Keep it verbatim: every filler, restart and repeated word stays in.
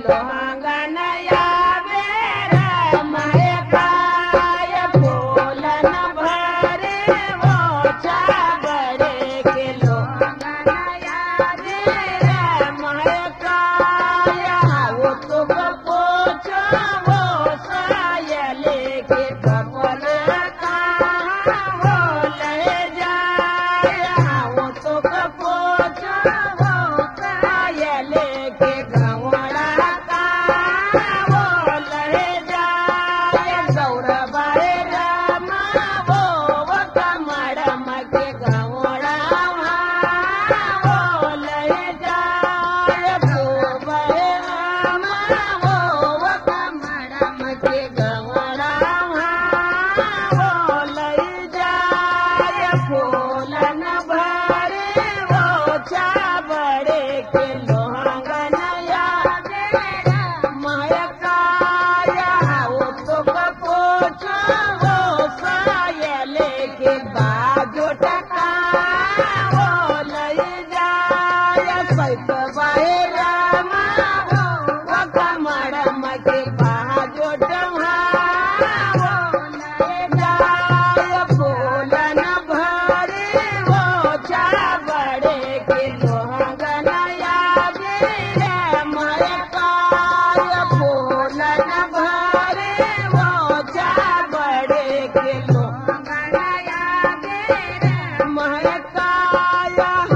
लोहंगनया बेर महकाय फूलन भरे वो चाबड़े के लोहंगनया बेर महकाय वो तुम पोछो वो सायले के कपल कहाँ वो ले जाय वो तुम पोछो वो सायले के घवड़ा कहाँ वो ले जाय गौरबाए रामा वो वो कमड़म के घवड़ा वो ले जाय खूबे रामा वो वो कमड़म के घवड़ा वो ले जाय फूलन भरे वो चाबड़े के लोहंगनया बेर महकाय वो तुम पोछो वो सायले के बाजो टका वो ले जाय सैफ बाए रामा वो कमड़म के बाजो टका वो ले जाय फूलन भरे वो चाबड़े के लोहंगनया बेर महकाय फूलन भरे वो चाबड़े के लोहंगनया बेर महकाय